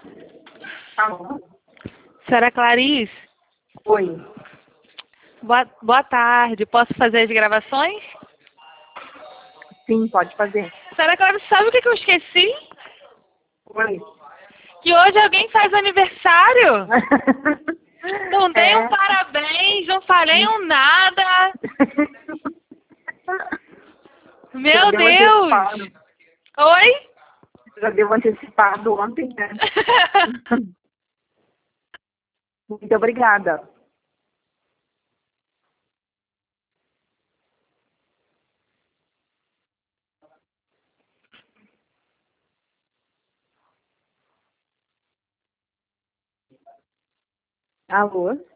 Alô? Senhora Clarice, Oi. boa tarde. Posso fazer as gravações? Sim, pode fazer. Senhora Clarice, sabe o que eu esqueci? Oi. Que hoje alguém faz aniversário. Não dei um É. parabéns, não falei um nada. Já Meu deu Deus! antecipado. Oi? Já deu antecipado ontem, né? Muito obrigada. Alô?